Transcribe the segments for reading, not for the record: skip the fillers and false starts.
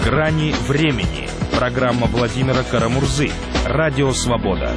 Грани времени. Программа Владимира Карамурзы. Радио Свобода.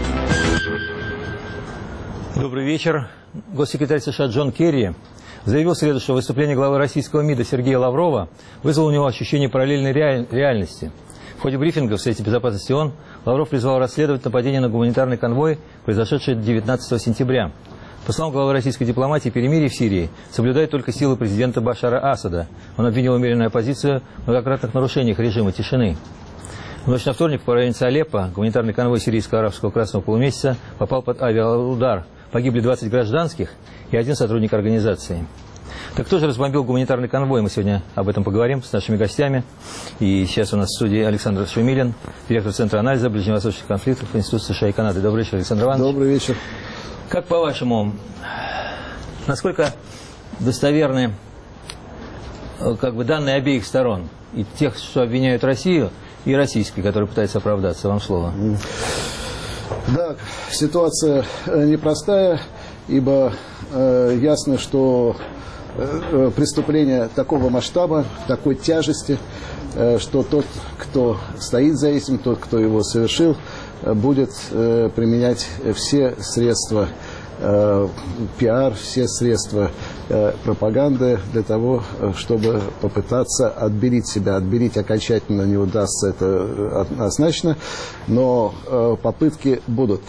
Добрый вечер. Госсекретарь США Джон Керри заявил в среду, что выступление главы российского МИДа Сергея Лаврова вызвало у него ощущение параллельной реальности. В ходе брифинга в Совете Безопасности ООН Лавров призвал расследовать нападение на гуманитарный конвой, произошедшее 19 сентября. По словам главы российской дипломатии, перемирие в Сирии соблюдают только силы президента Башара Асада. Он обвинил умеренную оппозицию в многократных нарушениях режима тишины. В ночь на вторник в провинции Алеппо гуманитарный конвой Сирийского арабского красного полумесяца попал под авиаудар. Погибли 20 гражданских и 1 сотрудник организации. Так кто же разбомбил гуманитарный конвой? Мы сегодня об этом поговорим с нашими гостями. И сейчас у нас в студии Александр Шумилин, директор Центра анализа ближневосточных конфликтов Института США и Канады. Добрый вечер, Александр Иванович. Добрый вечер. Как по-вашему, насколько достоверны данные обеих сторон? И тех, что обвиняют Россию, и российские, которые пытаются оправдаться? Вам слово. Да, ситуация непростая, ибо ясно, что преступление такого масштаба, такой тяжести, что тот, кто стоит за этим, тот, кто его совершил, будет применять все средства пиар, все средства пропаганды для того, чтобы попытаться отбелить себя. Отбелить окончательно не удастся, это однозначно, но попытки будут.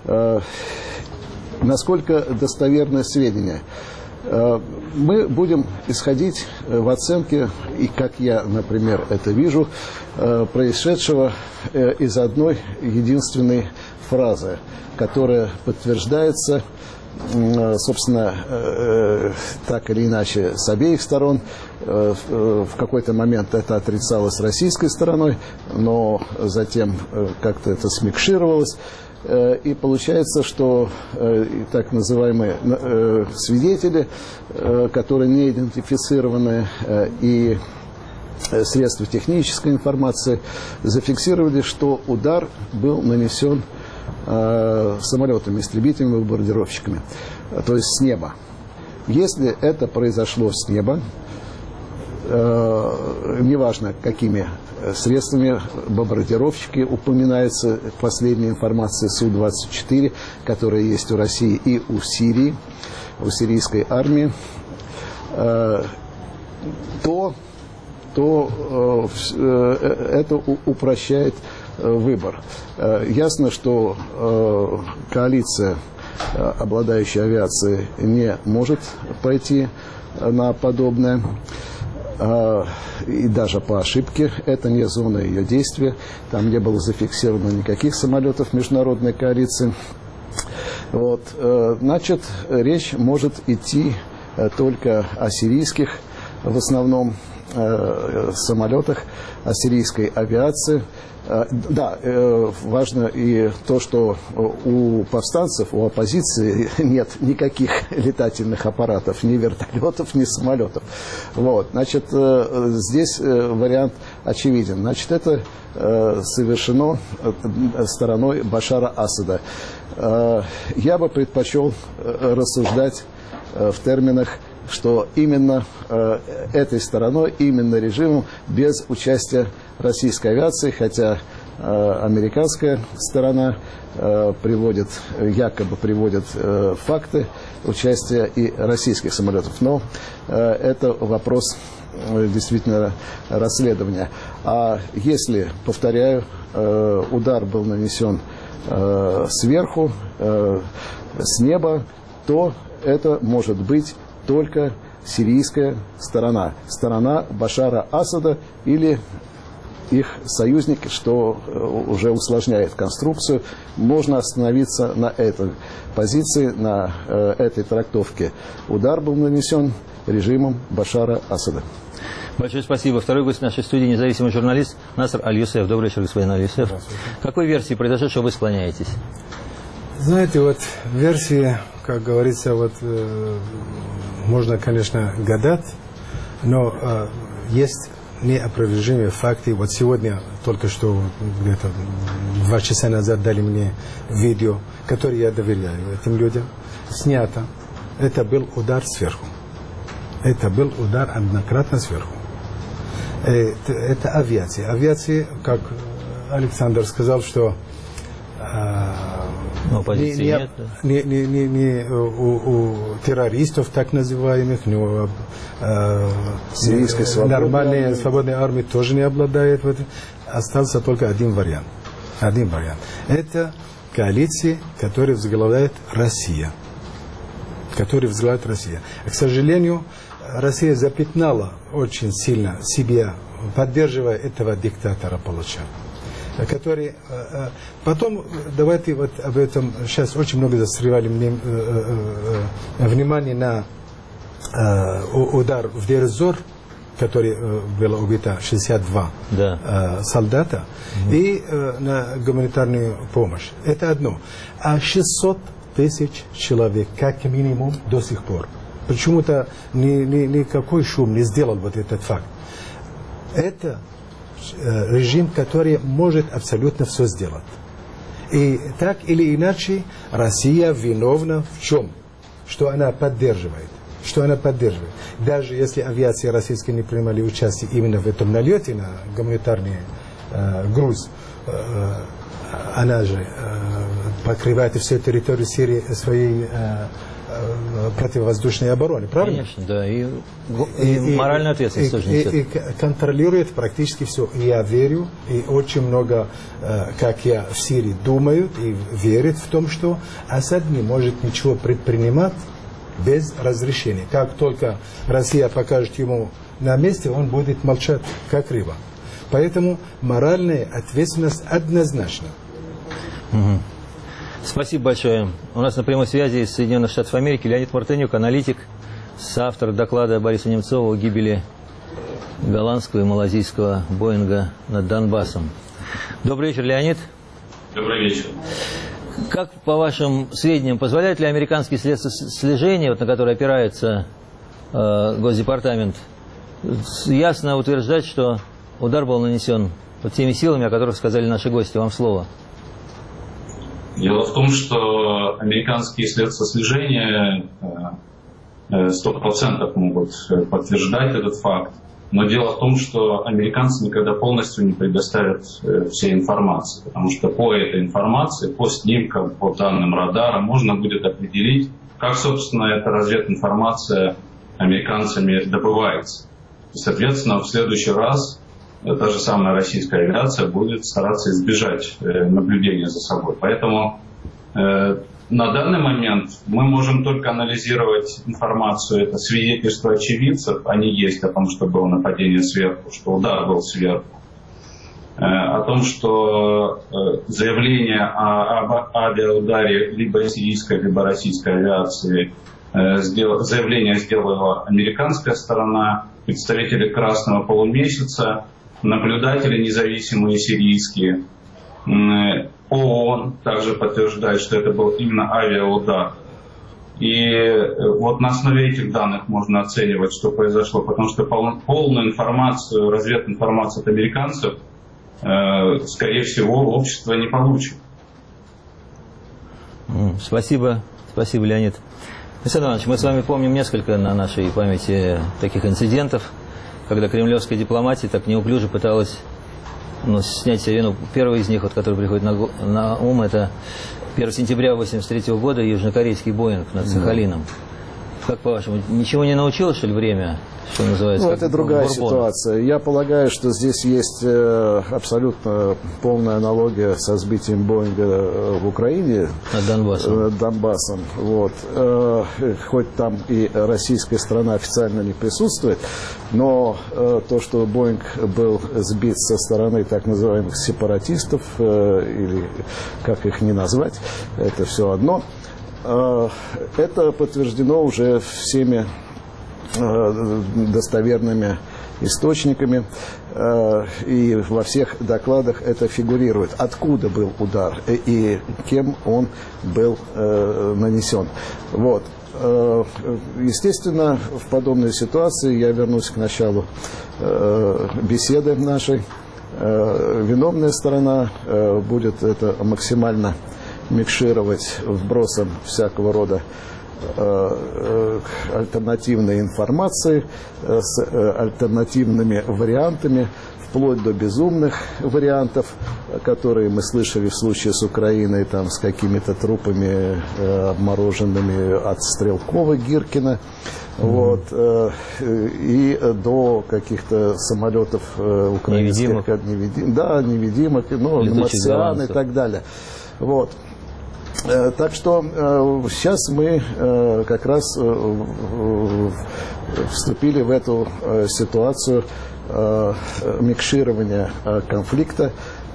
Насколько достоверны сведения? Мы будем исходить в оценке, и как я, например, это вижу, происшедшего из одной единственной фразы, которая подтверждается, собственно, так или иначе с обеих сторон. В какой-то момент это отрицалось российской стороной, но затем как-то это смикшировалось. И получается, что так называемые свидетели, которые не идентифицированы, и средства технической информации зафиксировали, что удар был нанесен самолетами, истребителями, бомбардировщиками, то есть с неба. Если это произошло с неба, неважно какими средствами, бомбардировщики упоминаются в последней информации Су-24, которая есть у России и у Сирии, у сирийской армии, то это упрощает выбор. Ясно, что коалиция, обладающая авиацией, не может пойти на подобное. И даже по ошибке, это не зона ее действия, там не было зафиксировано никаких самолетов международной коалиции. Вот. Значит, речь может идти только о сирийских, в основном, самолетах, о сирийской авиации. Да, важно и то, что у повстанцев, у оппозиции нет никаких летательных аппаратов, ни вертолетов, ни самолетов. Вот, значит, здесь вариант очевиден. Значит, это совершено стороной Башара Асада. Я бы предпочел рассуждать в терминах, что именно этой стороной, именно режимом, без участия российской авиации, хотя американская сторона якобы приводит факты участия и российских самолетов. Но это вопрос действительно расследования. А если, повторяю, удар был нанесен сверху, с неба, то это может быть только сирийская сторона, сторона Башара Асада или их союзники, что уже усложняет конструкцию. Можно остановиться на этой позиции, на этой трактовке. Удар был нанесен режимом Башара Асада. Большое спасибо. Второй гость нашей студии — независимый журналист Наср Аль-Юсеф. Добрый вечер, господин Аль-Юсеф. К какой версии произошедшего вы склоняетесь? Знаете, вот версии, как говорится, можно, конечно, гадать, но есть неопровержимые факты. Вот сегодня, только что, где-то 2 часа назад дали мне видео, которое я доверяю этим людям, снято. Это был удар сверху. Это был удар однократно сверху. Это авиация. Авиация, как Александр сказал, что у террористов, так называемых, нормальной свободной армии тоже не обладает. Остался только один вариант. Это коалиция, которую возглавляет Россия. А, к сожалению, Россия запятнала очень сильно себя, поддерживая этого диктатора, получал. Который потом, давайте вот об этом сейчас очень много застревали внимание на удар в Дейр-эз-Зор, который было убито 62 солдата, и на гуманитарную помощь. Это одно. А 600 тысяч человек, как минимум, до сих пор. Почему-то никакой шум не сделал вот этот факт. Это режим, который может абсолютно все сделать. И так или иначе Россия виновна в чем? Что она поддерживает. Даже если авиация российская не принимали участие именно в этом налете на гуманитарный груз, она же покрывает всю территорию Сирии своей противовоздушной обороны, правильно? Конечно, да. И моральную ответственность тоже несет. И контролирует практически все. Я верю, и очень много, как я, в Сирии думают и верят в том, что Асад не может ничего предпринимать без разрешения. Как только Россия покажет ему на месте, он будет молчать, как рыба. Поэтому моральная ответственность однозначна. Спасибо большое. У нас на прямой связи из Соединенных Штатов Америки Леонид Мартынюк, аналитик, соавтор доклада Бориса Немцова о гибели голландского и малазийского Боинга над Донбассом. Добрый вечер, Леонид. Добрый вечер. Как, по вашим сведениям, позволяют ли американские средства слежения, вот, на которые опирается Госдепартамент, ясно утверждать, что удар был нанесен вот теми силами, о которых сказали наши гости? Вам слово. Дело в том, что американские средства слежения 100% могут подтверждать этот факт. Но дело в том, что американцы никогда полностью не предоставят всей информации. Потому что по этой информации, по снимкам, по данным радара можно будет определить, как, собственно, эта развединформация американцами добывается. И, соответственно, в следующий раз та же самая российская авиация будет стараться избежать наблюдения за собой. Поэтому на данный момент мы можем только анализировать информацию, это свидетельства очевидцев, они есть о том, что было нападение сверху, что удар был сверху, о том, что заявление об авиаударе либо сирийской, либо российской авиации, заявление сделала американская сторона, представители Красного полумесяца, наблюдатели независимые сирийские. ООН также подтверждает, что это был именно авиаудар. И вот на основе этих данных можно оценивать, что произошло, потому что полную информацию, развединформацию от американцев, скорее всего, общество не получит. Спасибо, Леонид. Александр Иванович, мы с вами помним несколько на нашей памяти таких инцидентов, когда кремлевская дипломатия так неуклюже пыталась снять себе вину. Первый из них, вот, который приходит на ум, это 1 сентября 1983 года южнокорейский Боинг над Сахалином. Как по-вашему, ничего не научило, что ли, время, что называется? Ну, это другая ситуация. Я полагаю, что здесь есть абсолютно полная аналогия со сбитием Боинга в Украине. Над Донбассом. Вот. Хоть там и российская страна официально не присутствует, но то, что Боинг был сбит со стороны так называемых сепаратистов, или как их не назвать, это все одно. Это подтверждено уже всеми достоверными источниками, и во всех докладах это фигурирует, откуда был удар и кем он был нанесен. Вот. Естественно, в подобной ситуации, я вернусь к началу беседы нашей, виновная сторона будет это максимально микшировать вбросом всякого рода альтернативной информацией, с альтернативными вариантами, вплоть до безумных вариантов, которые мы слышали в случае с Украиной, там, с какими-то трупами обмороженными от Стрелкова, Гиркина, вот, и до каких-то самолетов украинских, невидимых, ну, марсиан и так далее. Вот. Так что сейчас мы как раз вступили в эту ситуацию микширования конфликта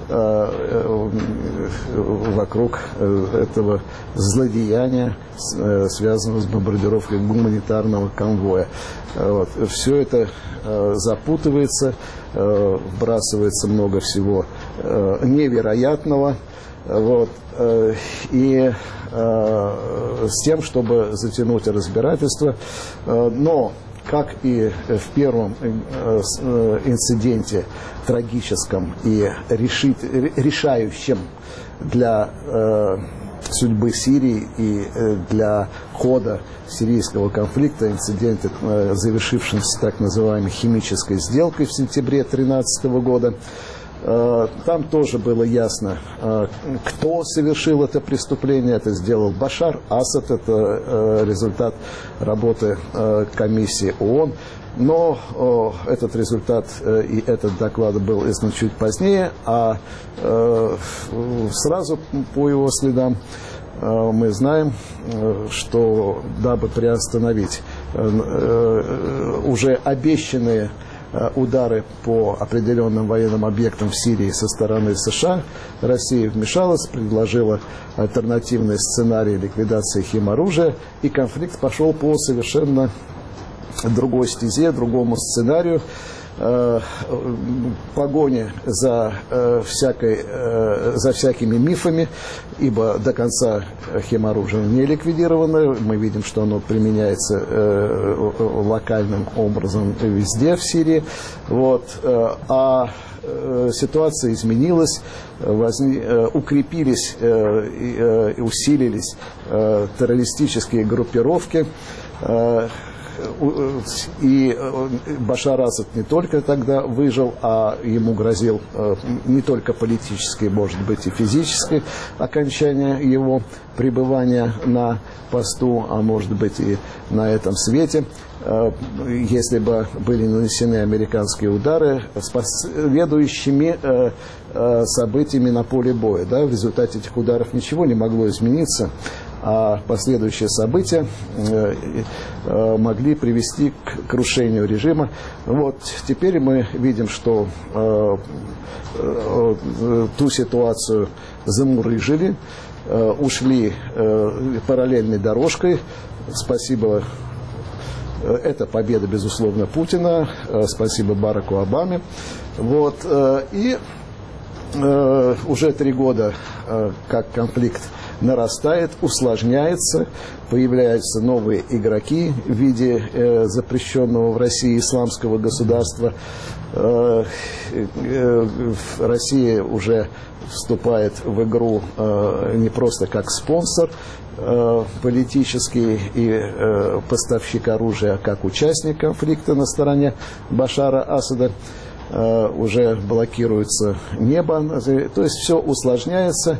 вокруг этого злодеяния, связанного с бомбардировкой гуманитарного конвоя. Вот. Все это запутывается, вбрасывается много всего невероятного. Вот. И с тем, чтобы затянуть разбирательство. Но, как и в первом инциденте, трагическом и решающем для судьбы Сирии и для хода сирийского конфликта, инциденте, завершившемся так называемой химической сделкой в сентябре 2013 года, там тоже было ясно, кто совершил это преступление. Это сделал Башар Асад, это результат работы комиссии ООН. Но этот результат и этот доклад был издан чуть позднее, а сразу по его следам мы знаем, что дабы приостановить уже обещанные удары по определенным военным объектам в Сирии со стороны США, Россия вмешалась, предложила альтернативный сценарий ликвидации химоружия, и конфликт пошел по совершенно другой стезе, другому сценарию, погоне за всякими мифами, ибо до конца химоружие не ликвидировано. Мы видим, что оно применяется локальным образом везде в Сирии. Вот. А ситуация изменилась, укрепились и усилились террористические группировки. И Башар Асад не только тогда выжил, а ему грозил не только политическое, может быть, и физическое окончание его пребывания на посту, а может быть и на этом свете, если бы были нанесены американские удары с последующими событиями на поле боя. Да? В результате этих ударов ничего не могло измениться, а последующие события могли привести к крушению режима. Вот теперь мы видим, что ту ситуацию замурыжили, ушли параллельной дорожкой. Спасибо. Это победа, безусловно, Путина. Спасибо Бараку Обаме. Вот. И уже 3 года как конфликт нарастает, усложняется, появляются новые игроки в виде запрещенного в России исламского государства. Россия уже вступает в игру не просто как спонсор политический и поставщик оружия, а как участник конфликта на стороне Башара Асада. Уже блокируется небо, то есть все усложняется,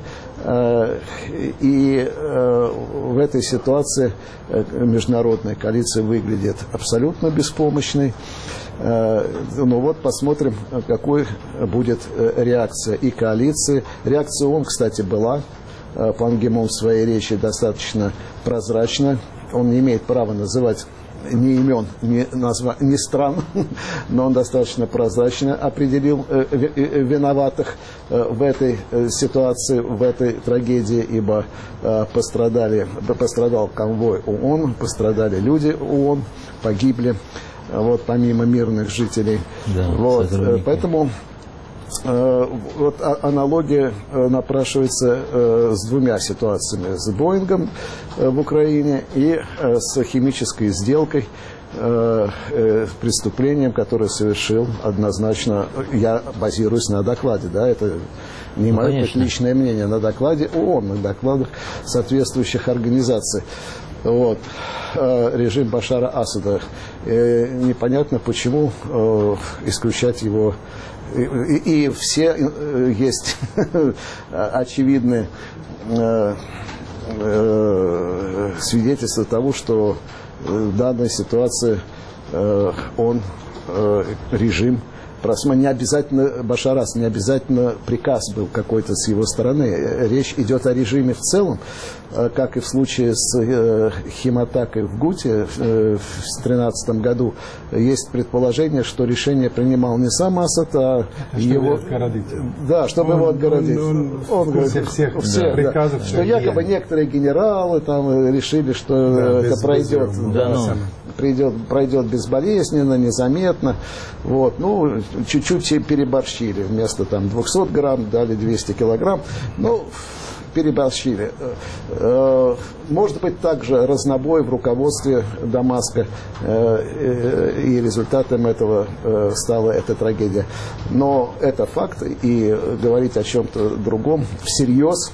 и в этой ситуации международная коалиция выглядит абсолютно беспомощной. Ну вот посмотрим, какой будет реакция и коалиции. Реакция ООН, кстати, была. Пан Ги Мун в своей речи достаточно прозрачно. Он не имеет права называть ни имен, ни стран, но он достаточно прозрачно определил виноватых в этой ситуации, в этой трагедии, ибо пострадал конвой ООН, пострадали люди ООН, погибли, вот, помимо мирных жителей. Да, вот, поэтому вот аналогия напрашивается с 2 ситуациями: с Боингом в Украине и с химической сделкой, преступлением, которое совершил однозначно, я базируюсь на докладе, да, это не мое личное мнение, на докладе ООН, на докладах соответствующих организаций. Вот. Режим Башара Асада. Непонятно, почему исключать его. И все есть очевидные свидетельства того, что в данной ситуации режим, не обязательно Башар Асад, не обязательно приказ был какой-то с его стороны. Речь идет о режиме в целом, как и в случае с химатакой в Гуте в 2013 году. Есть предположение, что решение принимал не сам Асад, а его... Отгородить. Да, чтобы его отгородить. Он говорит, всех приказов. Что якобы некоторые генералы там решили, что это пройдет. Пройдет безболезненно, незаметно. Вот. Ну, чуть-чуть переборщили. Вместо там 200 грамм дали 200 килограмм. Ну, переборщили. Может быть, также разнобой в руководстве Дамаска, и результатом этого стала эта трагедия. Но это факт, и говорить о чем-то другом всерьез,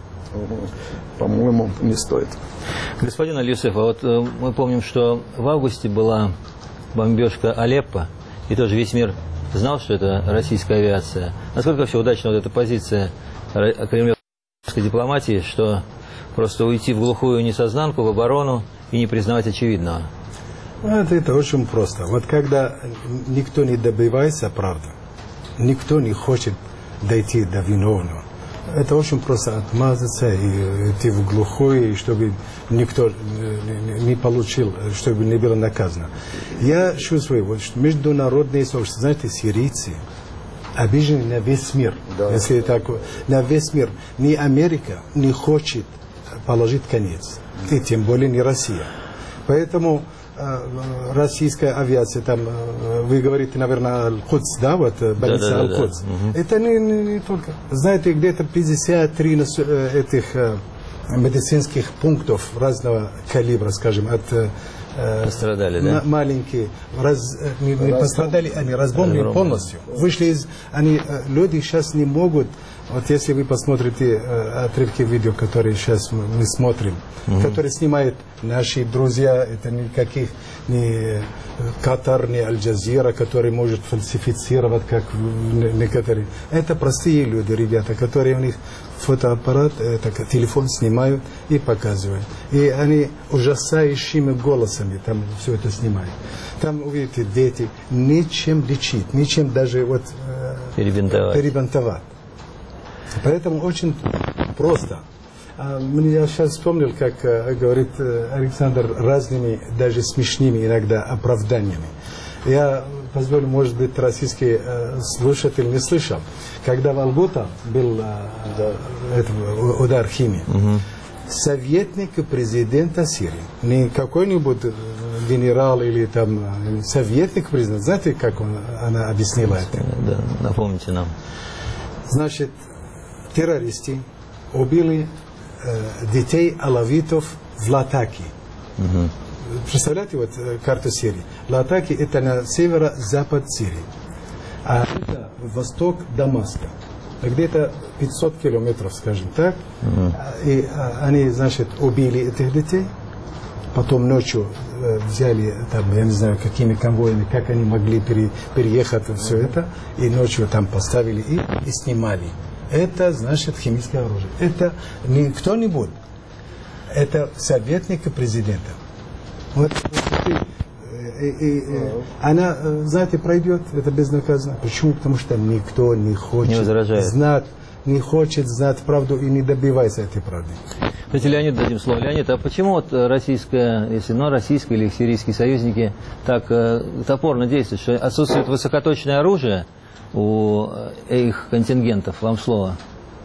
по-моему, не стоит. Господин Аль-Юсеф, а вот мы помним, что в августе была бомбежка Алеппо, и тоже весь мир знал, что это российская авиация. Насколько вообще удачна вот эта позиция кремлевской дипломатии, что просто уйти в глухую несознанку, в оборону и не признавать очевидного? Это очень просто. Вот когда никто не добивается правды, никто не хочет дойти до виновного, это очень просто отмазаться и идти в глухую, и чтобы никто не получил, чтобы не было наказано. Я чувствую, вот, что международные сообщества, знаете, сирийцы обижены на весь мир. Да. Если так, на весь мир. Ни Америка не хочет положить конец, и тем более не Россия. Поэтому российская авиация, там, вы говорите, наверное, Аль-Кудс, да, вот, больница Аль-Кудс. Да. Это не только. Знаете, где-то 53 этих медицинских пунктов разного калибра, скажем, от пострадали, да? Маленькие, не пострадали, они разбомбили полностью. Вышли из... Люди сейчас не могут... Вот если вы посмотрите отрывки видео, которые сейчас мы смотрим, которые снимают наши друзья, это никаких не Катар, не Аль-Джазира, который может фальсифицировать, как некоторые. Это простые люди, ребята, которые у них фотоаппарат, телефон снимают и показывают. И они ужасающими голосами там все это снимают. Там, увидите, дети, ничем лечить, ничем даже вот перебинтовать. Поэтому очень просто. Я сейчас вспомнил, как говорит Александр, разными, даже смешными иногда оправданиями. Я позволю, может быть, российский слушатель не слышал. Когда в Алгута был удар химии, советник президента Сирии, не какой-нибудь генерал или там советник президента, знаете, как она объяснила это? Да, напомните нам. Значит, террористы убили детей алавитов в Латаки. Представляете вот карту Сирии? Латаки — это на северо-запад Сирии, а это восток Дамаска. Где-то 500 километров, скажем так. И они, значит, убили этих детей. Потом ночью взяли, там, я не знаю, какими конвоями, как они могли переехать, все это. И ночью там поставили и снимали. Это, значит, химическое оружие. Это не кто-нибудь. Это советник президента. Вот она, знаете, пройдет, это безнаказанно. Почему? Потому что никто не хочет знать, не хочет знать правду и не добивается этой правды. Кстати, Леонид, дадим слово. Леонид, а почему вот российская, если российские или сирийские союзники так топорно действуют, что отсутствует высокоточное оружие у их контингентов? Вам слово.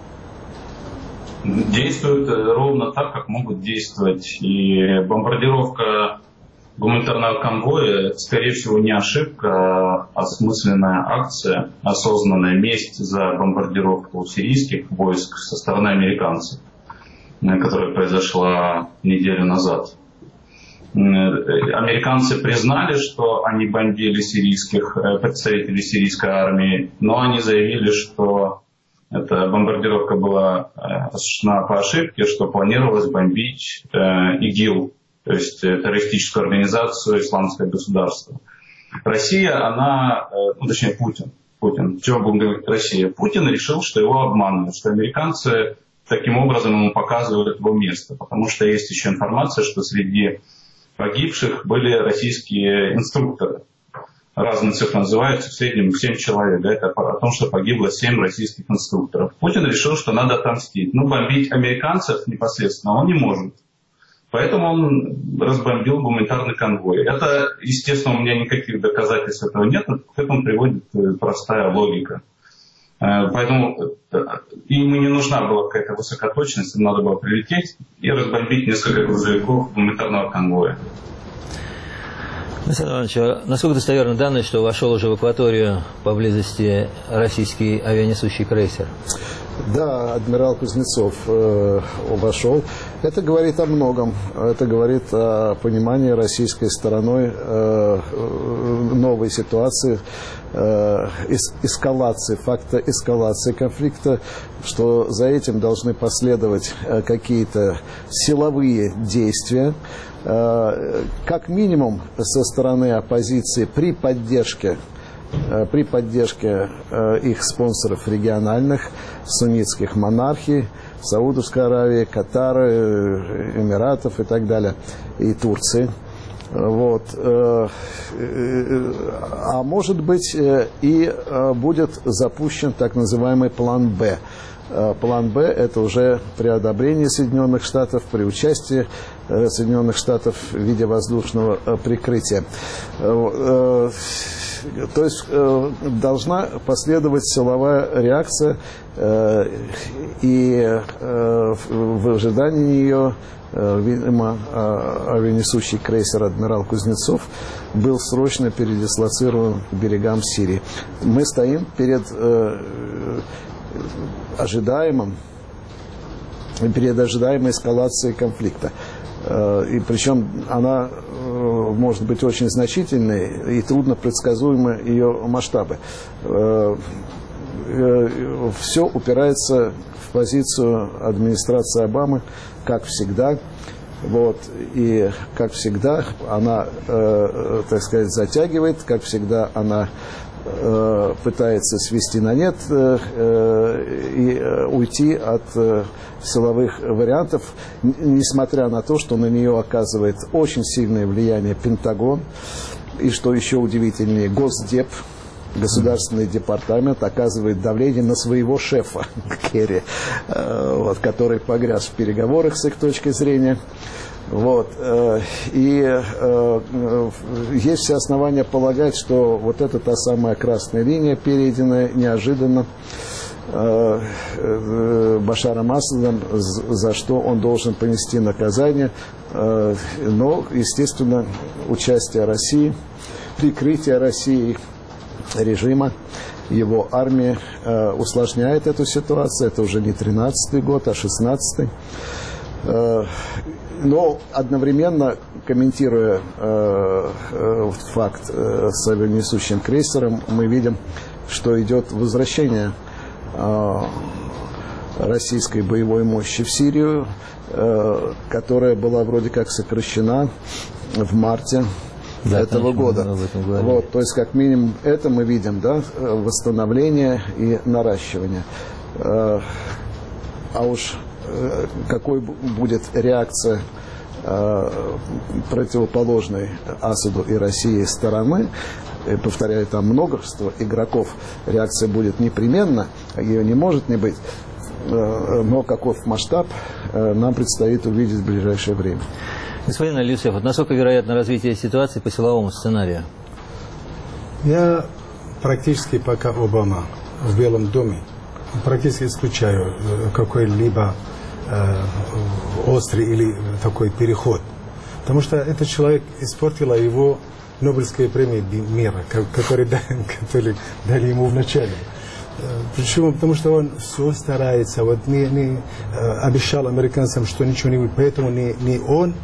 Действуют ровно так, как могут действовать. И бомбардировка гуманитарного конвоя, скорее всего, не ошибка, а осмысленная акция, осознанная месть за бомбардировку сирийских войск со стороны американцев, которая произошла неделю назад. Американцы признали, что они бомбили сирийских представителей сирийской армии, но они заявили, что эта бомбардировка была осуществлена по ошибке, что планировалось бомбить ИГИЛ, то есть террористическую организацию «Исламское государство». Россия, точнее Путин, чего будем говорить Россия? Путин решил, что его обманывают, что американцы таким образом ему показывают его место, потому что есть еще информация, что среди погибших были российские инструкторы. Разные цифры называются, в среднем 7 человек. Да, это о том, что погибло 7 российских инструкторов. Путин решил, что надо отомстить. Бомбить американцев непосредственно он не может. Поэтому он разбомбил гуманитарный конвой. Это, естественно, у меня никаких доказательств этого нет. К этому приводит простая логика. Поэтому ему не нужна была какая-то высокоточность, им надо было прилететь и разбомбить несколько грузовиков гуманитарного конвоя. Александр Иванович, а насколько достоверны данные, что вошел уже в акваторию поблизости российский авианесущий крейсер? Да, адмирал Кузнецов вошел. Это говорит о многом. Это говорит о понимании российской стороной новой ситуации, эскалации, факта эскалации конфликта, что за этим должны последовать какие-то силовые действия, как минимум со стороны оппозиции при поддержке их спонсоров региональных, суннитских монархий, Саудовской Аравии, Катара, Эмиратов и так далее, и Турции. Вот. А может быть и будет запущен так называемый план «Б». План «Б» – это уже при одобрении Соединенных Штатов, при участии Соединенных Штатов в виде воздушного прикрытия. То есть должна последовать силовая реакция, и в ожидании нее, видимо, авианесущий крейсер «Адмирал Кузнецов» был срочно передислоцирован к берегам Сирии. Мы стоим перед ожидаемой эскалацией конфликта. И причем она может быть очень значительной и трудно предсказуемы ее масштабы. Все упирается в позицию администрации Обамы, как всегда. Вот. И, как всегда, она, так сказать, затягивает, как всегда, она пытается свести на нет и уйти от силовых вариантов, несмотря на то, что на нее оказывает очень сильное влияние Пентагон, и, что еще удивительнее, Госдеп, Государственный департамент, оказывает давление на своего шефа Керри, который погряз в переговорах с их точки зрения. Вот. И есть все основания полагать, что вот это та самая красная линия, перейденная неожиданно Башаром Асадом, за что он должен понести наказание. Но, естественно, участие России, прикрытие России режима, его армии усложняет эту ситуацию. Это уже не 13-й год, а 16-й. Но одновременно, комментируя факт с авианесущим крейсером, мы видим, что идет возвращение российской боевой мощи в Сирию, которая была вроде как сокращена в марте этого года. Вот, то есть, как минимум, это мы видим, да, восстановление и наращивание. А уж какой будет реакция противоположной Асаду и России стороны, повторяю, там множество игроков, реакция будет непременно, ее не может не быть, но каков масштаб, нам предстоит увидеть в ближайшее время. Господин Алиусеф, вот насколько вероятно развитие ситуации по силовому сценарию? Я практически пока Обама в Белом доме практически исключаю какой-либо острый или такой переход. Потому что этот человек испортила его Нобелевская премия мира, которую дали ему в начале. Причем потому что он все старается, вот не обещал американцам, что ничего не будет. Поэтому ни он,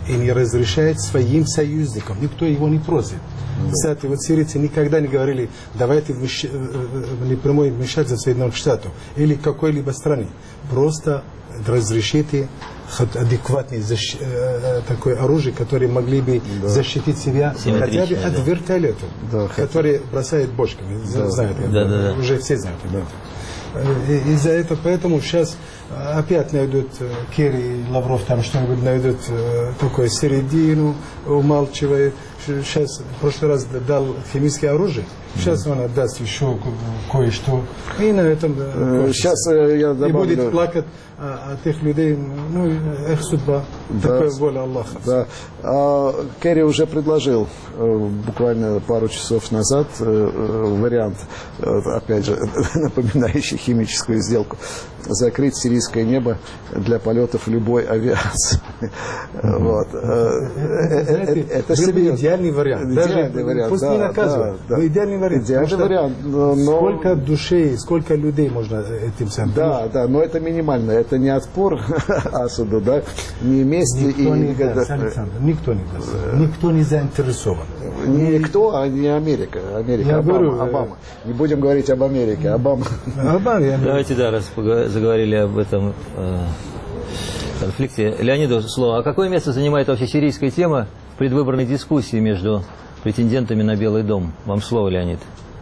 и не разрешает своим союзникам. Никто его не просит. Кстати, вот сирийцы никогда не говорили, давайте напрямую вмешаться в Соединенных Штатов или какой-либо стране. Просто разрешите адекватное такое оружие, которое могли бы защитить себя хотя бы от вертолета, который бросает бочками. Знаете, уже все знают. Из-за этого, поэтому сейчас опять найдут Керри и Лавров там что-нибудь найдут такое середину, умалчивает. Сейчас в прошлый раз дал химическое оружие, сейчас он отдаст еще кое-что. И на этом сейчас я добавлю... И будет плакать от тех людей, ну, их судьба, такая воля Аллаха. Да. Керри уже предложил буквально пару часов назад вариант, опять же, напоминающий химическую сделку, закрыть сирийское небо для полетов любой авиации. Вот. Это идеальный вариант. Идеальный вариант. Пусть не наказывают, но идеальный вариант. Идеальный вариант. Сколько душей, сколько людей можно этим самым? Да, но это минимально. Это не отпор Асаду, да, не месть. Никто не даст, Александр, никто не даст. Никто не заинтересован. Никто, а не Америка. Америка, Обама. Не будем говорить об Америке, Обама. Давайте, да, раз заговорили об этом конфликте. Леониду слово. А какое место занимает вообще сирийская тема в предвыборной дискуссии между претендентами на Белый дом? Вам слово, Леонид.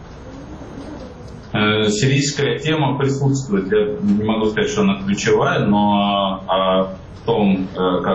Сирийская тема присутствует. Я не могу сказать, что она ключевая, но о том,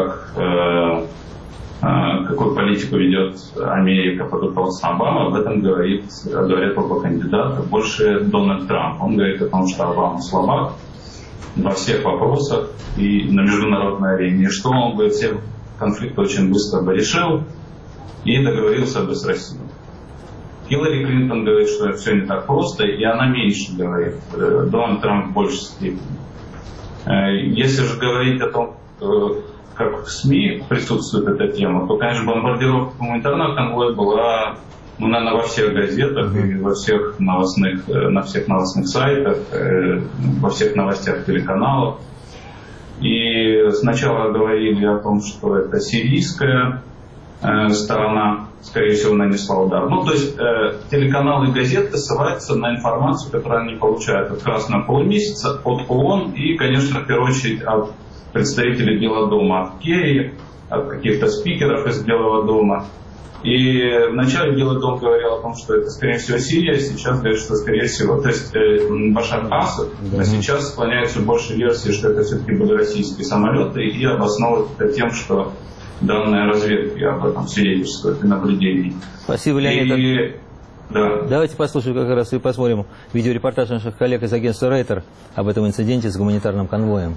какую политику ведет Америка под руководством Обамы, об этом говорят оба кандидата. Больше Дональд Трамп. Он говорит о том, что Обама слабак во всех вопросах и на международной арене. И что он бы все конфликты очень быстро бы решил и договорился бы с Россией. Хиллари Клинтон говорит, что все не так просто, и она меньше говорит. Дональд Трамп в большей степени. Если же говорить о том, как в СМИ присутствует эта тема, то, конечно, бомбардировка гуманитарного конвоя была, ну, наверное, во всех газетах и на всех новостных сайтах, во всех новостях телеканалов. И сначала говорили о том, что это сирийская сторона, скорее всего, нанесла удар. Ну, то есть телеканалы и газеты ссылаются на информацию, которую они получают от Красного полумесяца, от ООН и, конечно, в первую очередь от представителей Белого дома, от Керри, от каких-то спикеров из Белого дома. И вначале Белый дом говорил о том, что это, скорее всего, Сирия, сейчас говорят, что, скорее всего, то есть Башар Асад, а сейчас склоняется больше версии, что это все-таки были российские самолеты, и обосновывают это тем, что данные разведки об этом свидетельствуют и наблюдений. Спасибо, Леонид. Да. Давайте послушаем как раз и посмотрим видеорепортаж наших коллег из агентства Рейтер об этом инциденте с гуманитарным конвоем.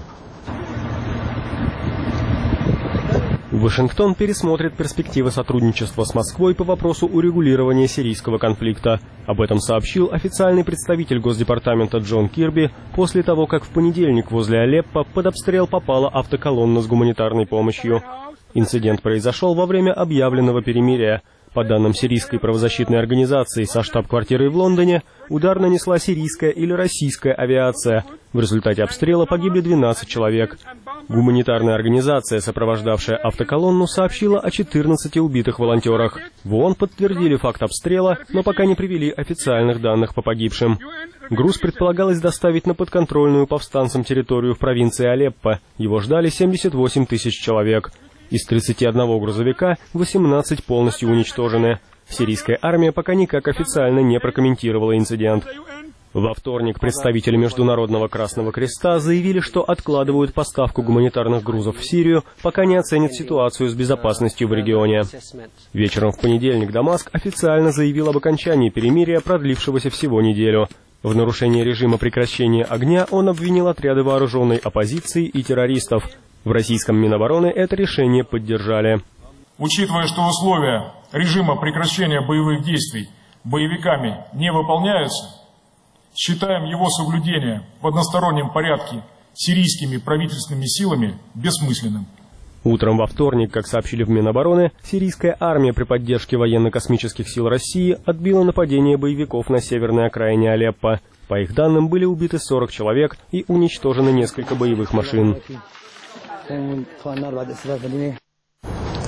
Вашингтон пересмотрит перспективы сотрудничества с Москвой по вопросу урегулирования сирийского конфликта. Об этом сообщил официальный представитель Госдепартамента Джон Кирби после того, как в понедельник возле Алеппо под обстрел попала автоколонна с гуманитарной помощью. Инцидент произошел во время объявленного перемирия. По данным сирийской правозащитной организации со штаб-квартирой в Лондоне, удар нанесла сирийская или российская авиация. В результате обстрела погибли 12 человек. Гуманитарная организация, сопровождавшая автоколонну, сообщила о 14 убитых волонтерах. В ООН подтвердили факт обстрела, но пока не привели официальных данных по погибшим. Груз предполагалось доставить на подконтрольную повстанцам территорию в провинции Алеппо. Его ждали 78 тысяч человек. Из 31 грузовика 18 полностью уничтожены. Сирийская армия пока никак официально не прокомментировала инцидент. Во вторник представители Международного Красного Креста заявили, что откладывают поставку гуманитарных грузов в Сирию, пока не оценят ситуацию с безопасностью в регионе. Вечером в понедельник Дамаск официально заявил об окончании перемирия, продлившегося всего неделю. В нарушении режима прекращения огня он обвинил отряды вооруженной оппозиции и террористов. В российском Минобороны это решение поддержали. Учитывая, что условия режима прекращения боевых действий боевиками не выполняются, считаем его соблюдение в одностороннем порядке сирийскими правительственными силами бессмысленным. Утром во вторник, как сообщили в Минобороны, сирийская армия при поддержке военно-космических сил России отбила нападение боевиков на северной окраине Алеппо. По их данным, были убиты 40 человек и уничтожены несколько боевых машин.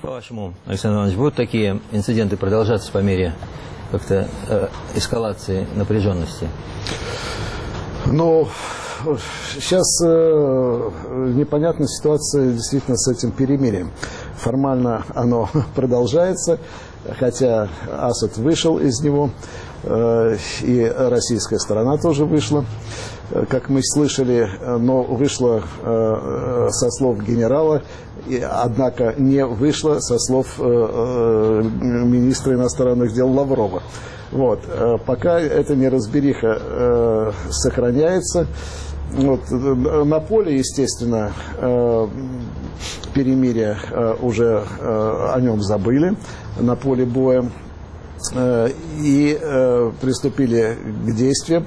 По-вашему, Александр Иванович, будут такие инциденты продолжаться по мере как-то эскалации напряженности? Ну, сейчас непонятная ситуация действительно с этим перемирием. Формально оно продолжается, хотя Асад вышел из него, и российская сторона тоже вышла, как мы слышали, но вышла со слов генерала, однако не вышла со слов министра иностранных дел Лаврова. Вот. Пока эта неразбериха сохраняется. Вот. На поле, естественно, перемирия уже о нем забыли, на поле боя, и приступили к действиям,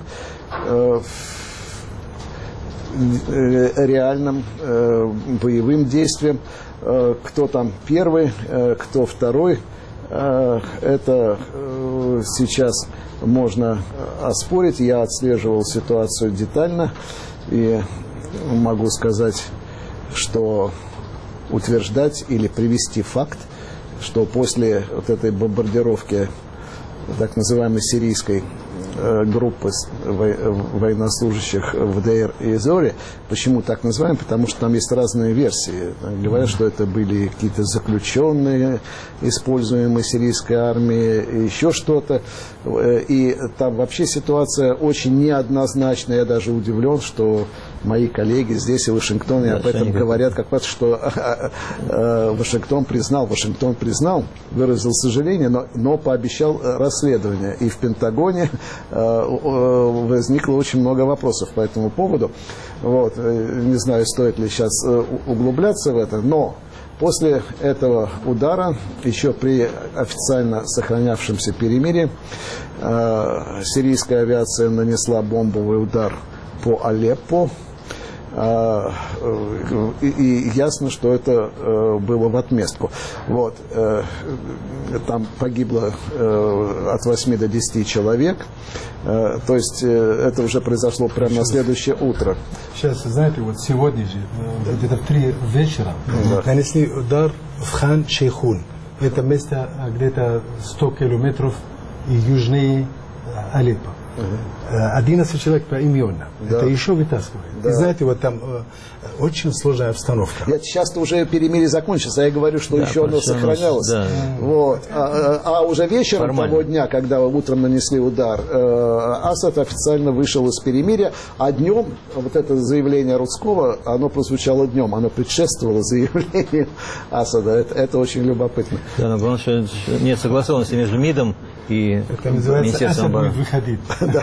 реальным боевым действиям. Кто там первый, кто второй, это сейчас можно оспорить. Я отслеживал ситуацию детально и могу сказать, что утверждать или привести факт, что после вот этой бомбардировки так называемой сирийской группы военнослужащих в Дейр и Зоре. Почему так называем? Потому что там есть разные версии. Говорят, что это были какие-то заключенные, используемые сирийской армией, еще что-то. И там вообще ситуация очень неоднозначная. Я даже удивлен, что мои коллеги здесь, в Вашингтоне, об этом говорят, как раз, что Вашингтон признал, выразил сожаление, но пообещал расследование. И в Пентагоне возникло очень много вопросов по этому поводу. Вот. Не знаю, стоит ли сейчас углубляться в это, но после этого удара, еще при официально сохранявшемся перемирии, сирийская авиация нанесла бомбовый удар по Алеппо. И ясно, что это было в отместку. Вот. Там погибло от 8 до 10 человек. То есть это уже произошло прямо на следующее утро. Сейчас, знаете, вот сегодня же, где-то в 3 вечера, нанесли удар в Хан-Шейхун. Это место где-то 100 километров южнее Алеппо. 11 человек поименно. Да. Это еще вытаскивает. Да. И знаете, вот там очень сложная обстановка. Сейчас уже перемирие закончилось, а я говорю, что еще оно сохранялось. Да. Вот. А уже вечером того дня, когда утром нанесли удар, Асад официально вышел из перемирия, а днем, вот это заявление Рудского, оно прозвучало днем, оно предшествовало заявлению Асада. Это очень любопытно. Да, но главное, что нет согласованности между МИДом и Министерством обороны. Выходить.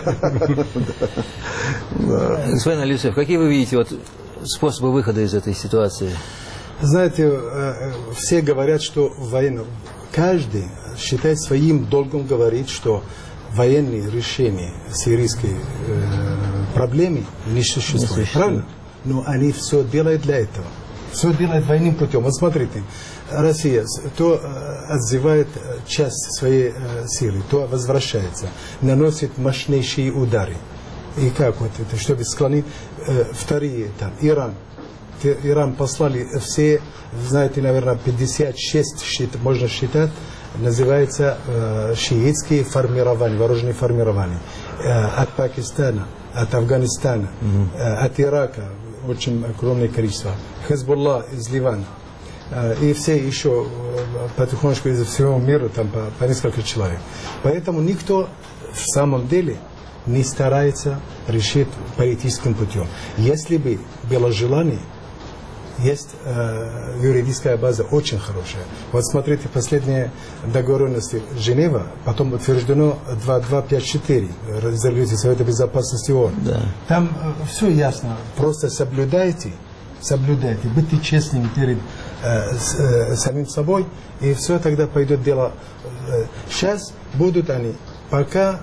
Господин Алисеев, какие вы видите вот способы выхода из этой ситуации? Знаете, все говорят, что каждый считает своим долгом говорить, что военные решения сирийской проблемы не существует. Правильно? Но они все делают для этого. Все делают двойным путем. Вот смотрите, Россия то отзывает часть своей силы, то возвращается, наносит мощнейшие удары. И как вот это, чтобы склонить вторые, там, Иран послали все, знаете, наверное, 56, можно считать, называется шиитские формирования, вооруженные формирования. От Пакистана, от Афганистана, от Ирака, очень огромное количество. Хезболла из Ливана. И все еще потихонечку из всего мира, там по несколько человек. Поэтому никто в самом деле не старается решить политическим путем. Если бы было желание, есть юридическая база очень хорошая. Вот смотрите, последние договоренности Женева, потом утверждено 2254 резолюции Совета Безопасности ООН. Да. Там все ясно. Просто соблюдайте, будьте честными перед самим собой, и все тогда пойдет дело. Сейчас будут они, пока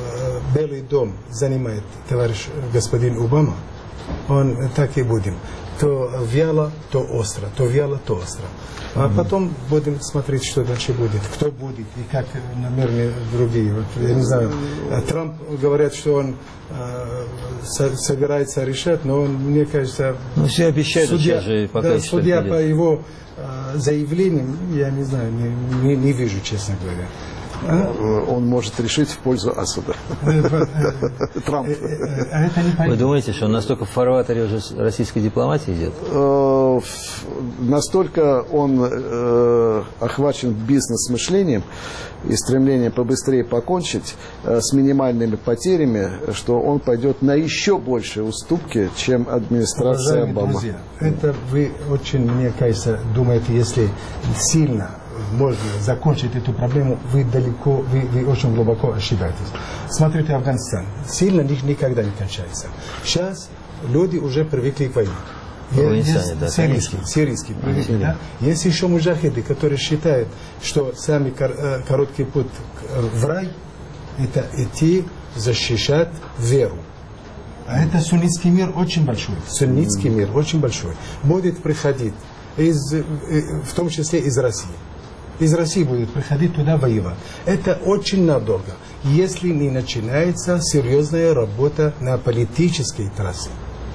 Белый дом занимает товарищ господин Обама, он так и будем. То вяло, то остро, то вяло, то остро. А потом будем смотреть, что дальше будет, кто будет и как, наверное, другие. Вот, я не знаю, Трамп говорят, что он собирается решать, но он, мне кажется, ну, все обещают, судья, же, пока да, судья по его заявлениям, я не знаю, не вижу, честно говоря. Он может решить в пользу Асада. Трамп. Вы думаете, что он настолько в фарватере уже российской дипломатии идет? Настолько он охвачен бизнес-мышлением и стремлением побыстрее покончить с минимальными потерями, что он пойдет на еще большие уступки, чем администрация Обамы. Друзья, это вы очень, мне кажется, думаете, если сильно можно закончить эту проблему, вы далеко, вы очень глубоко ошибаетесь. Смотрите, Афганистан сильно никогда не кончается. Сейчас люди уже привыкли к войне. Сирийские привыкли, да? Есть еще муджахиды, которые считают, что самый короткий путь в рай – это идти защищать веру. А это суннитский мир очень большой. Суннитский мир очень большой. Будет приходить, в том числе из России. Из России будет приходить туда воевать. Это очень надолго, если не начинается серьезная работа на политической трассе.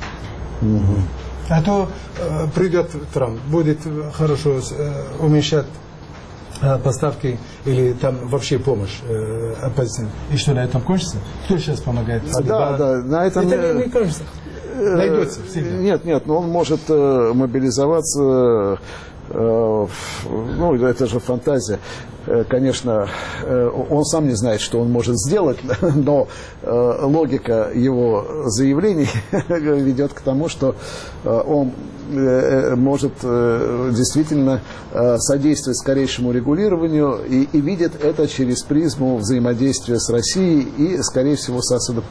А то придет Трамп, будет хорошо уменьшать поставки или там вообще помощь оппозиции. И что, на этом кончится? Кто сейчас помогает? Да, на этом... Это не кажется. Найдется. Нет, но он может мобилизоваться... Ну, это же фантазия. Конечно, он сам не знает, что он может сделать, но логика его заявлений ведет к тому, что он может действительно содействовать скорейшему регулированию и видит это через призму взаимодействия с Россией и, скорее всего, с Асадом.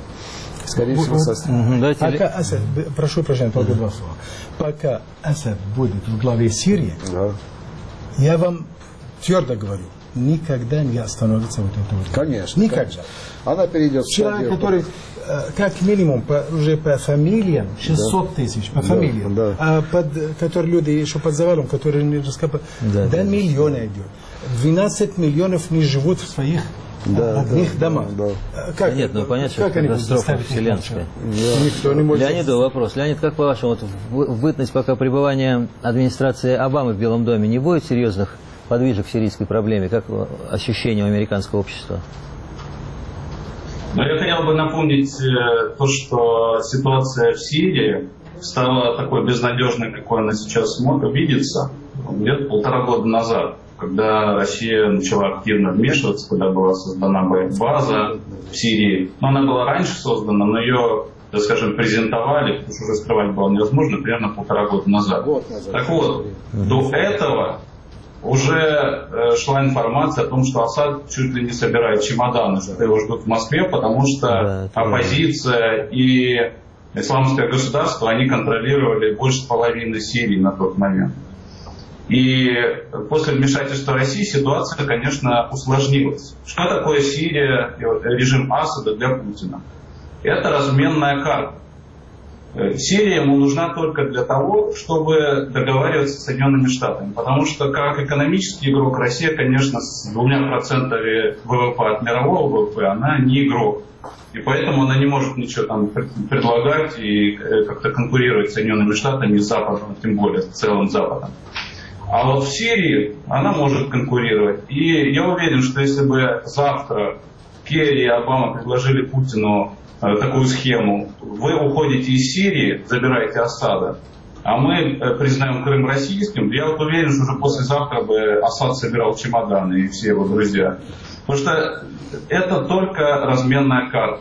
Пока Асад, прошу прощения, только два слова. Пока Асад будет в главе Сирии, я вам твердо говорю, никогда не остановится вот это вот. Конечно. Никогда. Она перейдет в человек, который как минимум уже по фамилиям 600 тысяч по фамилиям, а которые люди еще под завалом, которые не раскопали, до миллиона идет. 12 миллионов не живут в своих одних домах. Как, нет, ну понятно, что это катастрофа вселенская. Никто не может. Леониду вопрос. Леонид, как по-вашему, вот в бытность пока пребывания администрации Обамы в Белом доме не будет серьезных подвижек в сирийской проблеме? Как ощущение у американского общества? Но я хотел бы напомнить то, что ситуация в Сирии стала такой безнадежной, какой она сейчас видится, где-то 1,5 года назад, когда Россия начала активно вмешиваться, когда была создана база в Сирии. Но она была раньше создана, но ее, так скажем, презентовали, потому что уже скрывать было невозможно, примерно 1,5 года назад. Так вот, до этого уже шла информация о том, что Асад чуть ли не собирает чемоданы, что его ждут в Москве, потому что оппозиция и исламское государство, они контролировали больше половины Сирии на тот момент. И после вмешательства России ситуация, конечно, усложнилась. Что такое Сирия, режим Асада для Путина? Это разменная карта. Сирия ему нужна только для того, чтобы договариваться с Соединенными Штатами. Потому что как экономический игрок Россия, конечно, с 2% ВВП от мирового ВВП, она не игрок. И поэтому она не может ничего там предлагать и как-то конкурировать с Соединенными Штатами и Западом, тем более с целым Западом. А вот в Сирии она может конкурировать. И я уверен, что если бы завтра Керри и Обама предложили Путину такую схему: вы уходите из Сирии, забираете Асада, а мы признаем Крым российским, я вот уверен, что уже послезавтра бы Асад собирал чемоданы и все его друзья. Потому что это только разменная карта.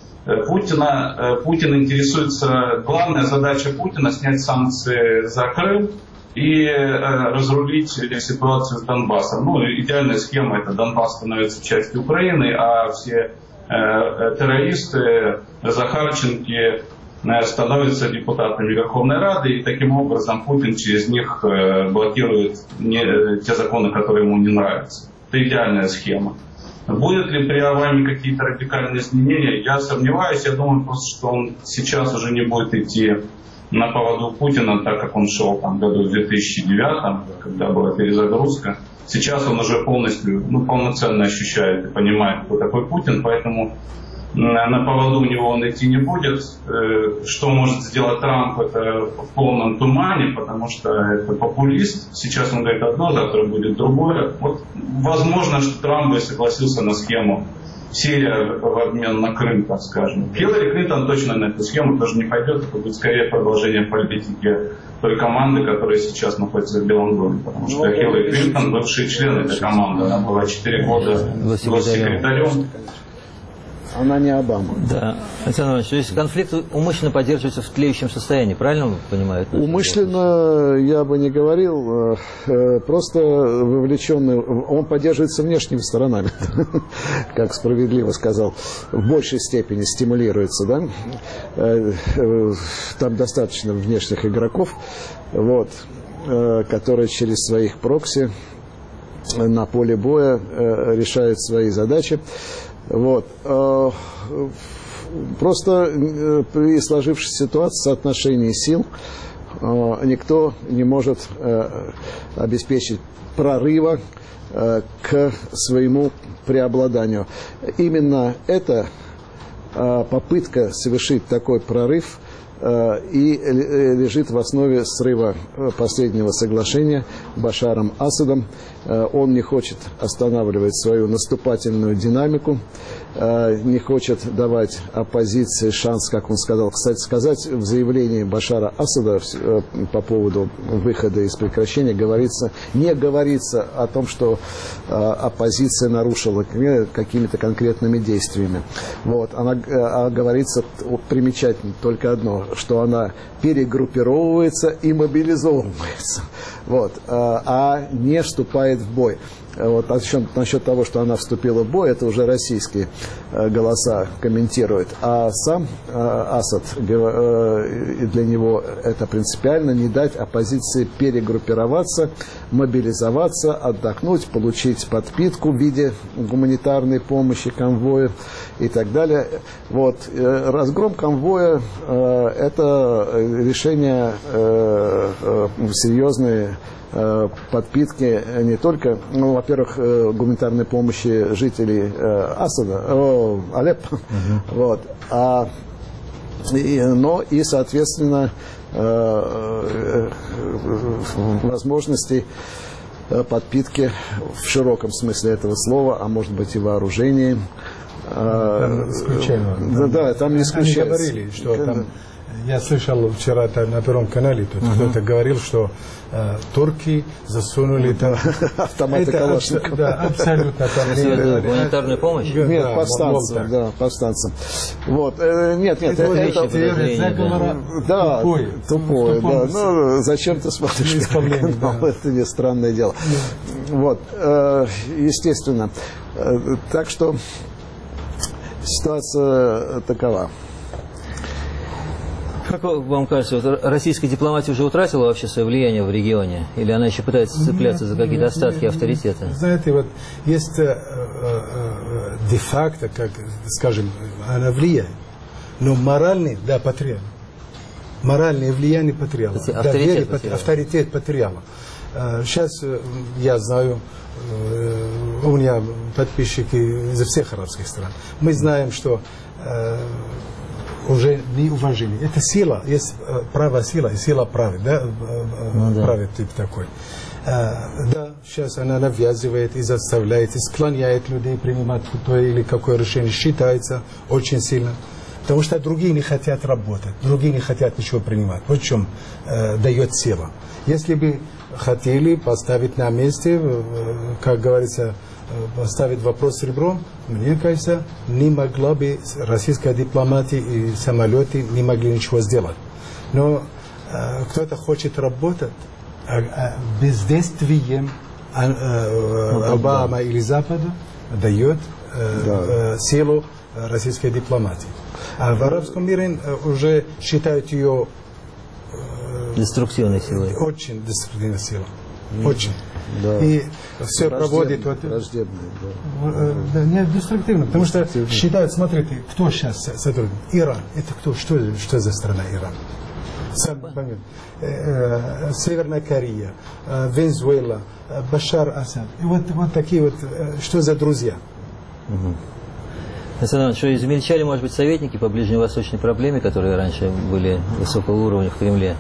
Путин интересуется, главная задача Путина — снять санкции за Крым и разрулить ситуацию с Донбассом. Ну, идеальная схема — это Донбасс становится частью Украины, а все террористы, Захарченки становятся депутатами Верховной Рады, и таким образом Путин через них блокирует те законы, которые ему не нравятся. Это идеальная схема. Будут ли при Обаме какие-то радикальные изменения? Я сомневаюсь. Я думаю просто, что он сейчас уже не будет идти на поводу Путина, так как он шел там году в 2009, когда была перезагрузка. Сейчас он уже полностью, полноценно ощущает и понимает, кто такой Путин, поэтому на поводу у него он идти не будет. Что может сделать Трамп, это в полном тумане, потому что это популист. Сейчас он говорит одно, завтра будет другое. Вот возможно, что Трамп бы согласился на схему Сирия в обмен на Крым, так скажем. Хиллари Клинтон точно на эту схему тоже не пойдет. Это будет скорее продолжение политики той команды, которая сейчас находится в Белом доме. Потому что Хиллари Клинтон, бывший член этой команды, она была 4 года госсекретарем. Она не Обама. Да, Александр Иванович, то есть конфликт умышленно поддерживается в тлеющем состоянии, правильно понимаю? Умышленно я бы не говорил, просто вовлеченный, он поддерживается внешними сторонами, как справедливо сказал, в большей степени стимулируется, да? Там достаточно внешних игроков, вот, которые через своих прокси на поле боя решают свои задачи. Вот. Просто при сложившейся ситуации соотношении сил никто не может обеспечить прорыва к своему преобладанию. Именно эта попытка совершить такой прорыв и лежит в основе срыва последнего соглашения Башаром Асадом. Он не хочет останавливать свою наступательную динамику, не хочет давать оппозиции шанс, как он сказал. Кстати сказать, в заявлении Башара Асада по поводу выхода из прекращения не говорится о том, что оппозиция нарушила какими-то конкретными действиями. Вот. Говорится примечательно только одно, что она перегруппировывается и мобилизовывается, вот, а не вступает в бой. Вот, насчет того, что она вступила в бой, это уже российские голоса комментируют. А сам Асад, для него это принципиально не дать оппозиции перегруппироваться, мобилизоваться, отдохнуть, получить подпитку в виде гуманитарной помощи, конвоя и так далее. Вот. Разгром конвоя – это решение серьезные подпитки не только, во-первых, гуманитарной помощи жителей Алеппо, вот, но и, соответственно, возможностей подпитки в широком смысле этого слова, а может быть и вооружении. Там исключено. Да, там не исключается. Они говорили, что там... Я слышал вчера на Первом канале, кто-то говорил, что турки засунули там... Автоматы Калашникова. Да, абсолютно. Гуманитарную помощь? Нет, повстанцам, да, повстанцам. Вот, нет, это... Да, тупое, да. Ну, зачем ты смотришь? Это не странное дело. Вот, естественно. Так что ситуация такова. Как вам кажется, вот российская дипломатия уже утратила вообще свое влияние в регионе? Или она еще пытается цепляться за какие-то остатки авторитета? Знаете, вот есть де-факто, как, скажем, она влияет. Но моральный, да, потеряла. Моральное влияние потеряла. Авторитет потеряла. Сейчас я знаю, у меня подписчики из всех арабских стран. Мы знаем, что уже не уважение. Это сила, есть право сила и сила правит, да? Правит тип такой. Да, сейчас она навязывает и заставляет, и склоняет людей принимать то или какое решение, считается очень сильно. Потому что другие не хотят работать, другие не хотят ничего принимать. Вот в чем дает сила. Если бы хотели поставить на месте, как говорится, поставить вопрос ребром, мне кажется, не могла бы российская дипломатия и самолеты не могли ничего сделать. Но кто-то хочет работать бездействием Обама или Запада дает силу российской дипломатии. А в арабском мире уже считают ее деструктивной силой. Очень деструктивной силой. Очень. Да. И все проводит... Не деструктивно, потому что считают, смотрите, кто сейчас сотрудник? Иран. Это кто? Что за страна Иран? Северная Корея, Венесуэла, Башар Асад. И вот такие вот, что за друзья. Александр Иванович, что измельчали, может быть, советники по ближневосточной проблеме, которые раньше были высокого уровня в Кремле?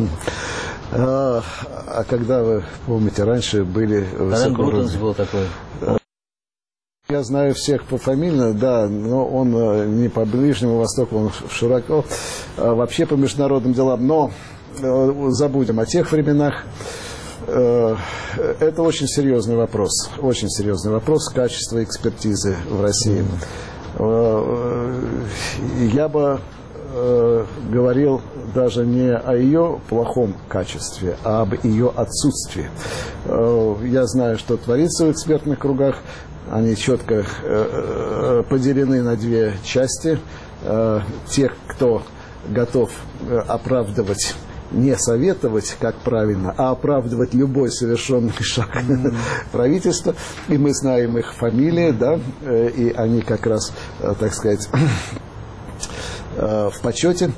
А когда, вы помните, раньше были высокого уровня? был такой. Я знаю всех пофамильно, да, но он не по Ближнему Востоку, он широко, вообще по международным делам. Но забудем о тех временах. Это очень серьезный вопрос качества экспертизы в России. Я бы говорил даже не о ее плохом качестве, а об ее отсутствии. Я знаю, что творится в экспертных кругах. Они четко поделены на две части. Тех, кто готов оправдывать, не советовать, как правильно, а оправдывать любой совершенный шаг правительства. И мы знаем их фамилии, да, и они как раз, так сказать, в почете.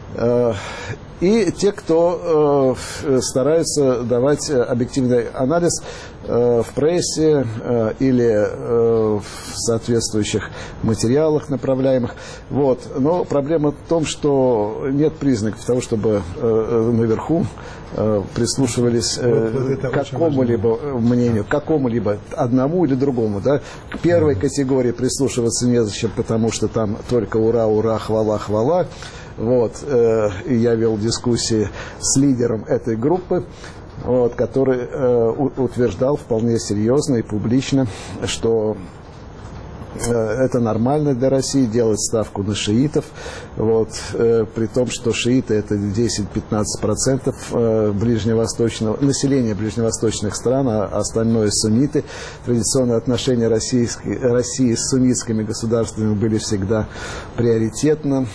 И те, кто стараются давать объективный анализ в прессе или в соответствующих материалах направляемых. Вот. Но проблема в том, что нет признаков того, чтобы наверху прислушивались к какому-либо мнению, к какому-либо одному или другому. Да? К первой категории прислушиваться незачем, потому что там только ура, ура, хвала, хвала. Вот, и я вел дискуссии с лидером этой группы, вот, который утверждал вполне серьезно и публично, что это нормально для России делать ставку на шиитов, вот, при том, что шииты это 10-15% ближневосточного населения ближневосточных стран, а остальное сунниты. Традиционные отношения России с суннитскими государствами были всегда приоритетом,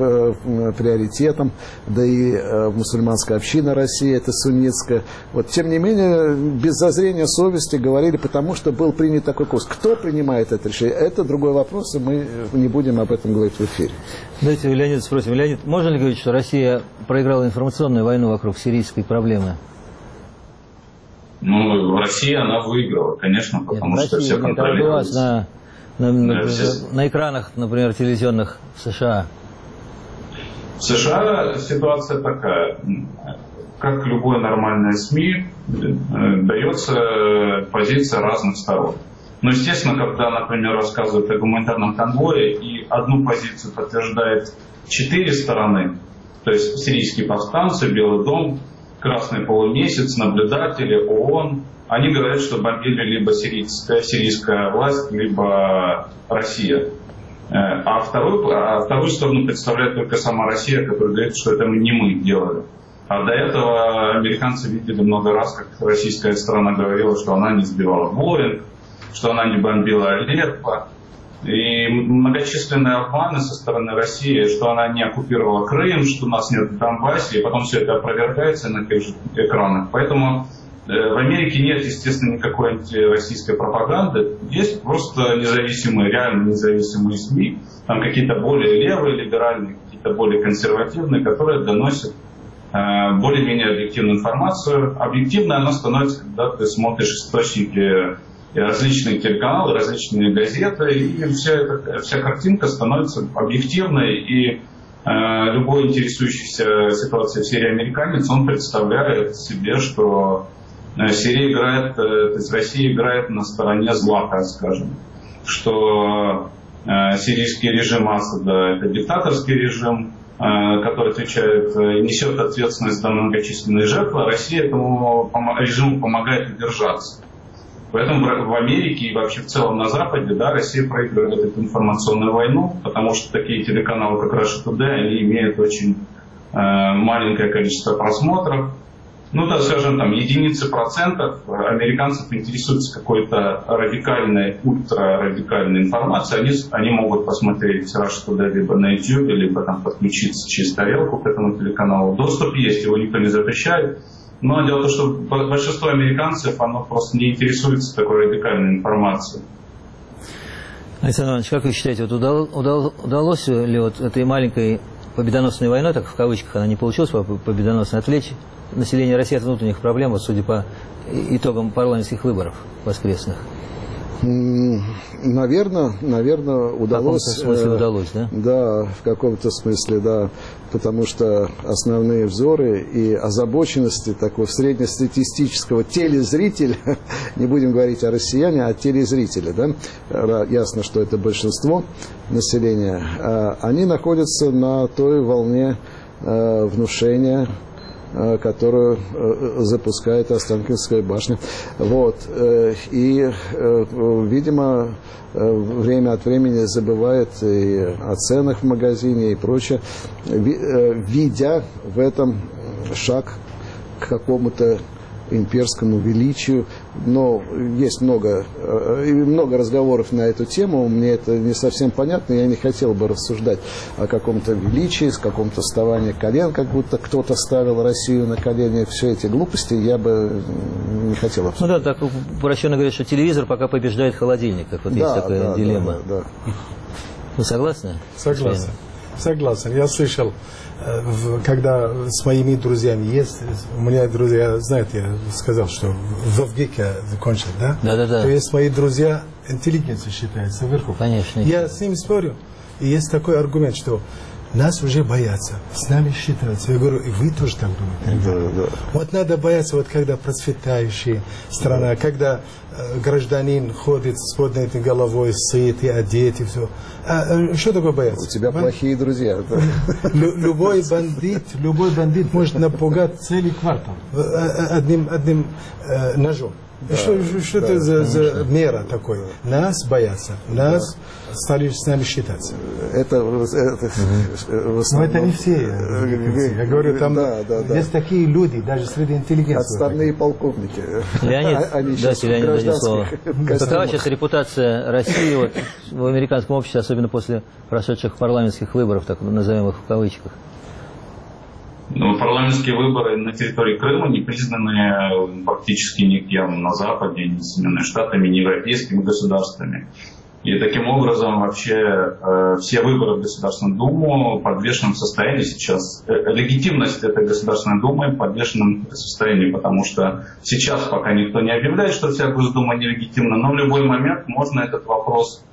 да и мусульманская община России это суннитская. Вот, тем не менее, без зазрения совести говорили, потому что был принят такой курс. Кто принимает это решение? Это другой вопрос, и мы не будем об этом говорить в эфире. Давайте у Леонида спросим. Леонид, можно ли говорить, что Россия проиграла информационную войну вокруг сирийской проблемы? Ну, Россия, она выиграла, конечно, потому что все контролируется. На экранах, например, телевизионных в США. В США ситуация такая. Как любой нормальной СМИ, дается позиция разных сторон. Но, естественно, когда, например, рассказывают о гуманитарном конвое, и одну позицию подтверждает 4 стороны, то есть сирийские повстанцы, Белый дом, Красный полумесяц, наблюдатели, ООН, они говорят, что бомбили либо сирийская власть, либо Россия. А вторую сторону представляет только сама Россия, которая говорит, что это не мы делали. А до этого американцы видели много раз, как российская сторона говорила, что она не сбивала Боинг, что она не бомбила Алеппо. И многочисленные обманы со стороны России, что она не оккупировала Крым, что у нас нет в Донбассе, и потом все это опровергается на тех же экранах. Поэтому в Америке нет, естественно, никакой антироссийской пропаганды. Есть просто независимые, реально независимые СМИ, там какие-то более левые, либеральные, какие-то более консервативные, которые доносят более-менее объективную информацию. Объективной она становится, когда ты смотришь источники, различные телеканалы, различные газеты, и вся картинка становится объективной, и любой интересующийся ситуацией в Сирии американец, он представляет себе, что Россия играет на стороне зла, так скажем, что сирийский режим Асада – это диктаторский режим, который отвечает, несет ответственность за многочисленные жертвы, а Россия этому режиму помогает удержаться. Поэтому в Америке и вообще в целом на Западе, да, Россия проигрывает эту информационную войну, потому что такие телеканалы, как Russia Today, они имеют очень маленькое количество просмотров. Ну, да, скажем, там, единицы процентов американцев интересуются какой-то радикальной, ультрарадикальной информацией, они могут посмотреть Russia Today либо на YouTube, либо там подключиться через тарелку к этому телеканалу. Доступ есть, его никто не запрещает. Но дело в том, что большинство американцев, оно просто не интересуется такой радикальной информацией. Александр Иванович, как вы считаете, вот удалось ли вот этой маленькой победоносной войной, так в кавычках она не получилась, победоносно отвлечь население России от внутренних проблем, вот, судя по итогам парламентских выборов воскресных? Наверное, удалось. В каком-то смысле удалось, да? Да, в каком-то смысле, да. Потому что основные взоры и озабоченности такого среднестатистического телезрителя, не будем говорить о россияне, а о телезрителе, да, ясно, что это большинство населения, они находятся на той волне внушения, которую запускает Останкинская башня. Вот. И, видимо, время от времени забывает и о ценах в магазине и прочее, видя в этом шаг к какому-то имперскому величию. Но есть много разговоров на эту тему. Мне это не совсем понятно. Я не хотел бы рассуждать о каком-то величии, с каком-то вставании колен, как будто кто-то ставил Россию на колени. Все эти глупости я бы не хотел обсуждать. Ну да, так упрощенно говорят, что телевизор пока побеждает холодильник. Как вот есть такая дилемма. Да. Вы согласны? Согласен. Я слышал, когда с моими друзьями есть, у меня друзья, знаете, я сказал, что в ВГИКе закончил, да? Да. То есть мои друзья интеллигенция считается вверху. Конечно. Я с ними спорю. И есть такой аргумент, что нас уже боятся, с нами считаются. Я говорю, и вы тоже так думаете? Да. Вот надо бояться, вот когда процветающая страна, когда гражданин ходит с поднятой головой, сыт и одет, и все. А что такое бояться? У тебя плохие друзья. Любой бандит может напугать целый квартал одним ножом. Да, что это за мера такой? Нас боятся, нас стали с нами считаться. Это Но это не все. Я говорю, там есть такие люди, даже среди интеллигенции. Отставные полковники. Леонид, дайте Леониду слово. Какова сейчас репутация России вот, в американском обществе, особенно после прошедших парламентских выборов, так называемых в кавычках? Ну, парламентские выборы на территории Крыма не признаны практически никем на Западе, ни Соединенными Штатами, ни европейскими государствами. И таким образом вообще все выборы в Государственную Думу в подвешенном состоянии сейчас. Легитимность этой Государственной Думы в подвешенном состоянии, потому что сейчас пока никто не объявляет, что вся Госдума нелегитимна, но в любой момент можно этот вопрос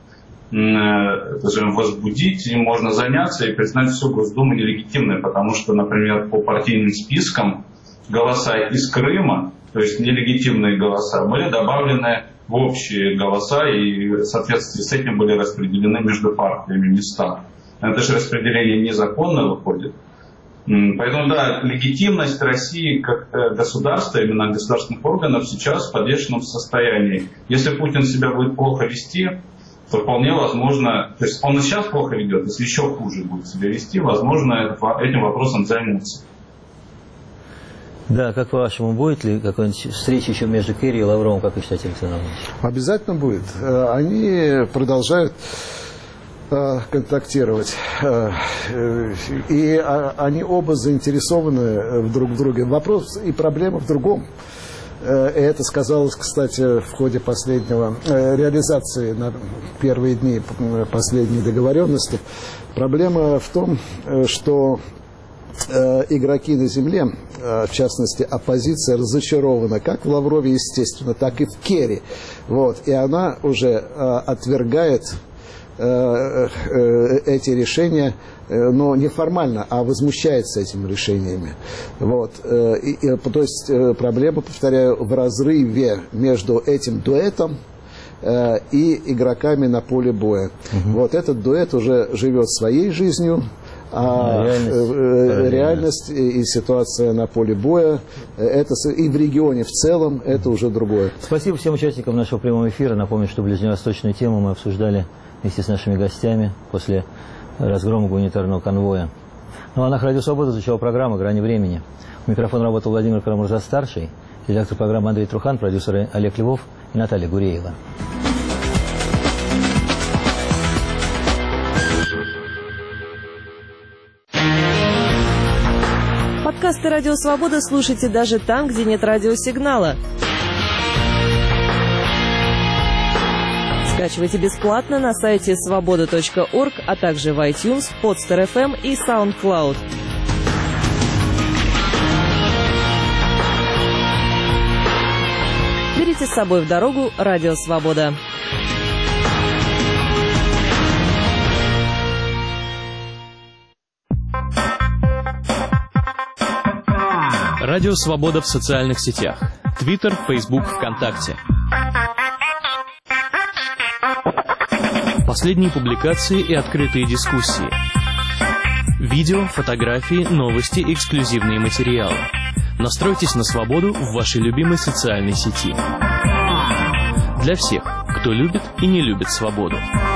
возбудить, и можно заняться и признать всю Госдуму нелегитимной, потому что, например, по партийным спискам голоса из Крыма, то есть нелегитимные голоса, были добавлены в общие голоса и в соответствии с этим были распределены между партиями места. Это же распределение незаконно выходит. Поэтому, да, легитимность России как государства, именно государственных органов, сейчас в подвешенном состоянии. Если Путин себя будет плохо вести, то вполне возможно, то есть он и сейчас плохо ведет, если еще хуже будет себя вести, возможно, этим вопросом займутся. Да, как по-вашему, будет ли какая-нибудь встреча еще между Керри и Лавровым, как вы считаете, Александр Иванович? Обязательно будет. Они продолжают контактировать. И они оба заинтересованы друг в друге. Вопрос и проблема в другом. Это сказалось, кстати, в ходе последнего реализации на первые дни последней договоренности. Проблема в том, что игроки на земле, в частности оппозиция, разочарована как в Лаврове, естественно, так и в Керри. Вот. И она уже отвергает эти решения, но не формально, а возмущается этими решениями. Вот. То есть проблема, повторяю, в разрыве между этим дуэтом и игроками на поле боя. Вот этот дуэт уже живет своей жизнью, а реальность и ситуация на поле боя, это и в регионе в целом, это уже другое. Спасибо всем участникам нашего прямого эфира. Напомню, что ближневосточную тему мы обсуждали вместе с нашими гостями после разгрома гуманитарного конвоя. Ну, а на Радио Свобода звучала программа «Грани времени». У микрофона работал Владимир Карамурза-старший, редактор программы Андрей Трухан, продюсеры Олег Львов и Наталья Гуреева. Подкасты «Радио Свобода» слушайте даже там, где нет радиосигнала. Скачивайте бесплатно на сайте svoboda.org, а также в iTunes, Podster FM и SoundCloud. Берите с собой в дорогу Радио Свобода. Радио Свобода в социальных сетях. Твиттер, Фейсбук, ВКонтакте. Последние публикации и открытые дискуссии. Видео, фотографии, новости, эксклюзивные материалы. Настройтесь на свободу в вашей любимой социальной сети. Для всех, кто любит и не любит свободу.